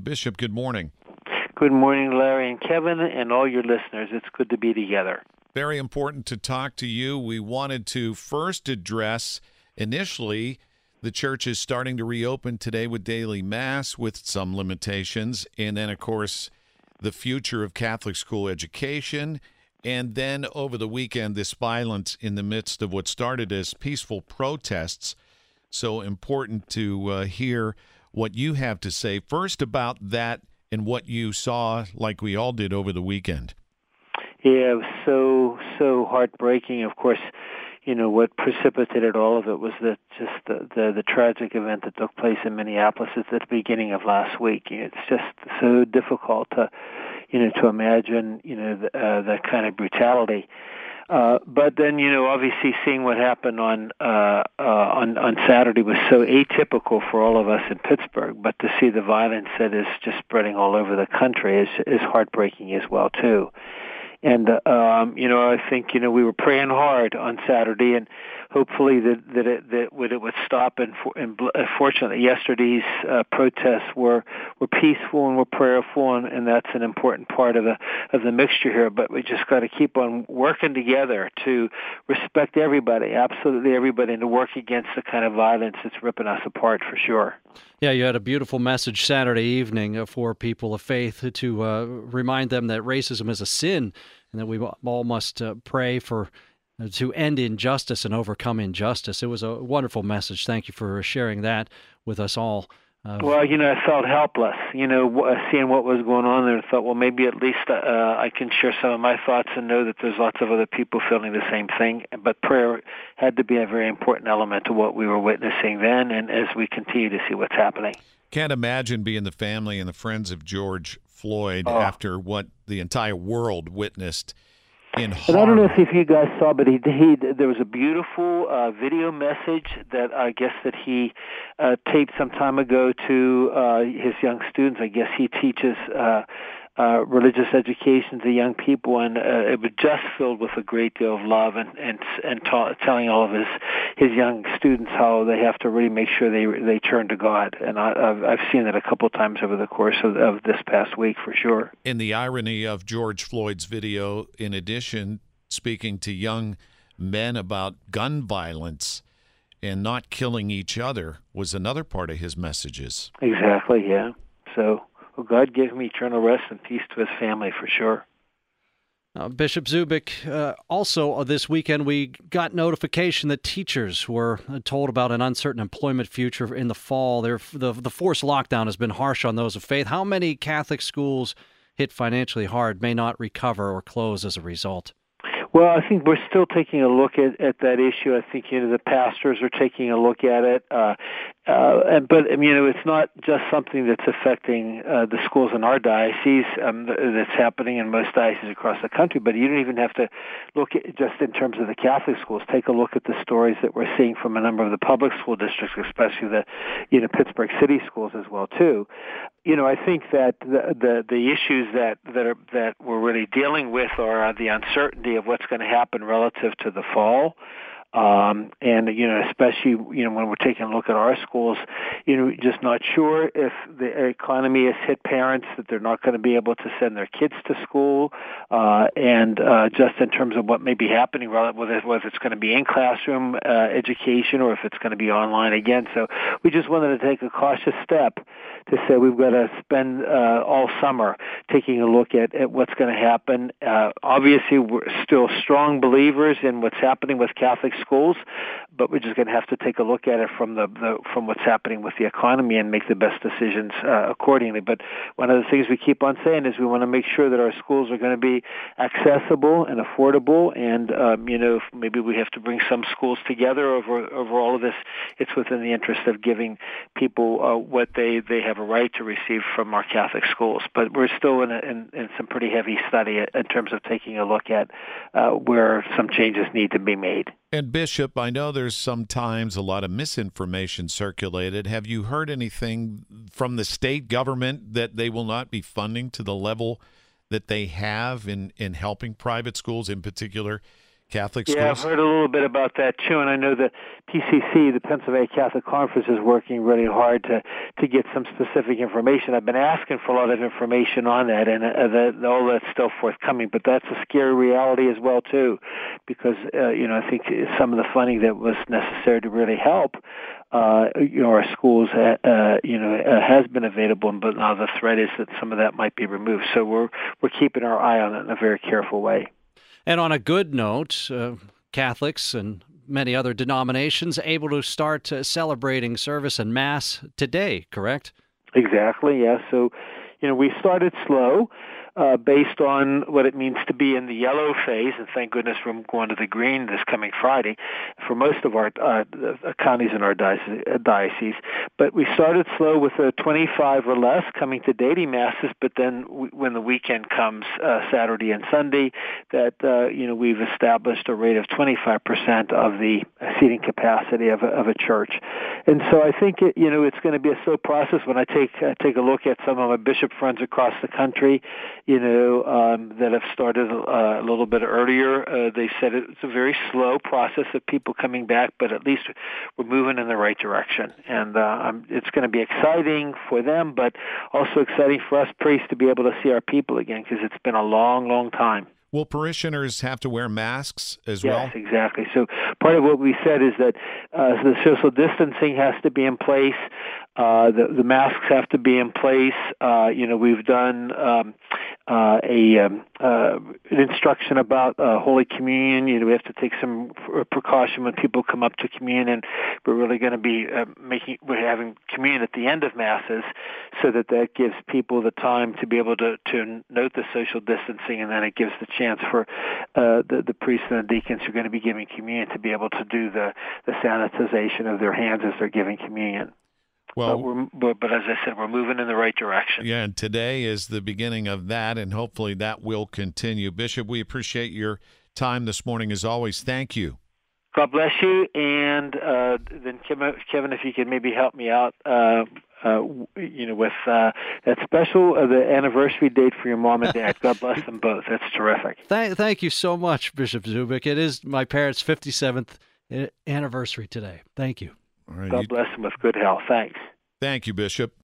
Bishop, good morning. Good morning, Larry and Kevin, and all your listeners. It's good to be together. Very important to talk to you. We wanted to first address, initially, the church is starting to reopen today with daily Mass with some limitations, and then, of course, the future of Catholic school education, and then over the weekend, this violence in the midst of what started as peaceful protests. So important to hear what you have to say first about that and what you saw, like we all did over the weekend. Yeah, it was so heartbreaking. Of course, what precipitated all of it was the tragic event that took place in Minneapolis at the beginning of last week. It's just so difficult to imagine that kind of brutality. But then, obviously seeing what happened on Saturday was so atypical for all of us in Pittsburgh. But to see the violence that is just spreading all over the country is heartbreaking as well, too. And, I think, we were praying hard on Saturday, and hopefully that it would stop. And fortunately, yesterday's protests were peaceful and were prayerful, and that's an important part of the mixture here. But we just got to keep on working together to respect everybody, absolutely everybody, and to work against the kind of violence that's ripping us apart for sure. Yeah, you had a beautiful message Saturday evening for people of faith to remind them that racism is a sin and that we all must pray for to end injustice and overcome injustice. It was a wonderful message. Thank you for sharing that with us all. Well, I felt helpless, seeing what was going on there, and thought, well, maybe at least I can share some of my thoughts and know that there's lots of other people feeling the same thing. But prayer had to be a very important element to what we were witnessing then, and as we continue to see what's happening. Can't imagine being the family and the friends of George Floyd after what the entire world witnessed in Harlem. And I don't know if you guys saw, but there was a beautiful video message that I guess that he taped some time ago to his young students. I guess he teaches religious education to young people, and it was just filled with a great deal of love and telling all of his young students how they have to really make sure they turn to God. And I've seen it a couple times over the course of this past week for sure. In the irony of George Floyd's video, in addition, speaking to young men about gun violence and not killing each other was another part of his messages. Exactly, yeah. So, well, God gave him eternal rest and peace to his family for sure. Bishop Zubik, also this weekend we got notification that teachers were told about an uncertain employment future in the fall. The forced lockdown has been harsh on those of faith. How many Catholic schools hit financially hard may not recover or close as a result? Well, I think we're still taking a look at that issue. I think the pastors are taking a look at it, but it's not just something that's affecting the schools in our diocese. That's happening in most dioceses across the country. But you don't even have to look at just in terms of the Catholic schools. Take a look at the stories that we're seeing from a number of the public school districts, especially the Pittsburgh City schools as well too. I think that the issues that we're really dealing with are the uncertainty of what's going to happen relative to the fall. And, especially, when we're taking a look at our schools, just not sure if the economy has hit parents that they're not going to be able to send their kids to school, and just in terms of what may be happening, whether it's going to be in classroom education or if it's going to be online again. So we just wanted to take a cautious step to say we've got to spend all summer taking a look at what's going to happen. Obviously, we're still strong believers in what's happening with Catholic schools, but we're just going to have to take a look at it from what's happening with the economy and make the best decisions accordingly. But one of the things we keep on saying is we want to make sure that our schools are going to be accessible and affordable, and if maybe we have to bring some schools together over all of this, it's within the interest of giving people what they have a right to receive from our Catholic schools. But we're still in some pretty heavy study in terms of taking a look at where some changes need to be made. And Bishop, I know there's sometimes a lot of misinformation circulated. Have you heard anything from the state government that they will not be funding to the level that they have in helping private schools, in particular Catholic schools? Yeah, I've heard a little bit about that too, and I know the PCC, the Pennsylvania Catholic Conference, is working really hard to get some specific information. I've been asking for a lot of information on that, and all that's still forthcoming. But that's a scary reality as well too, because I think some of the funding that was necessary to really help our schools has been available, but now the threat is that some of that might be removed. So we're keeping our eye on it in a very careful way. And on a good note, Catholics and many other denominations able to start celebrating service and Mass today, correct? Exactly, yes. So, we started slow based on what it means to be in the yellow phase, and thank goodness we're going to the green this coming Friday for most of our counties in our diocese. But we started slow with 25 or less coming to daily Masses, but then when the weekend comes, Saturday and Sunday, that we've established a rate of 25% of the seating capacity of a church. And so I think it's going to be a slow process. When I take a look at some of my bishop friends across the country, that have started a little bit earlier, they said it's a very slow process of people coming back, but at least we're moving in the right direction. And it's going to be exciting for them, but also exciting for us priests to be able to see our people again, because it's been a long, long time. Will parishioners have to wear masks as well? Yes, exactly. So part of what we said is that the social distancing has to be in place. The masks have to be in place. We've done an instruction about Holy Communion. We have to take some precaution when people come up to communion, and we're really going to be we're having communion at the end of Masses, so that gives people the time to be able to note the social distancing, and then it gives the chance for the priests and the deacons who are going to be giving communion to be able to do the sanitization of their hands as they're giving communion. Well, but as I said, we're moving in the right direction. Yeah, and today is the beginning of that, and hopefully that will continue. Bishop, we appreciate your time this morning as always. Thank you. God bless you. And then, Kevin, if you could maybe help me out, with that special, the anniversary date for your mom and dad. God bless them both. That's terrific. Thank you so much, Bishop Zubik. It is my parents' 57th anniversary today. Thank you. All right, God bless them with good health. Thanks. Thank you, Bishop.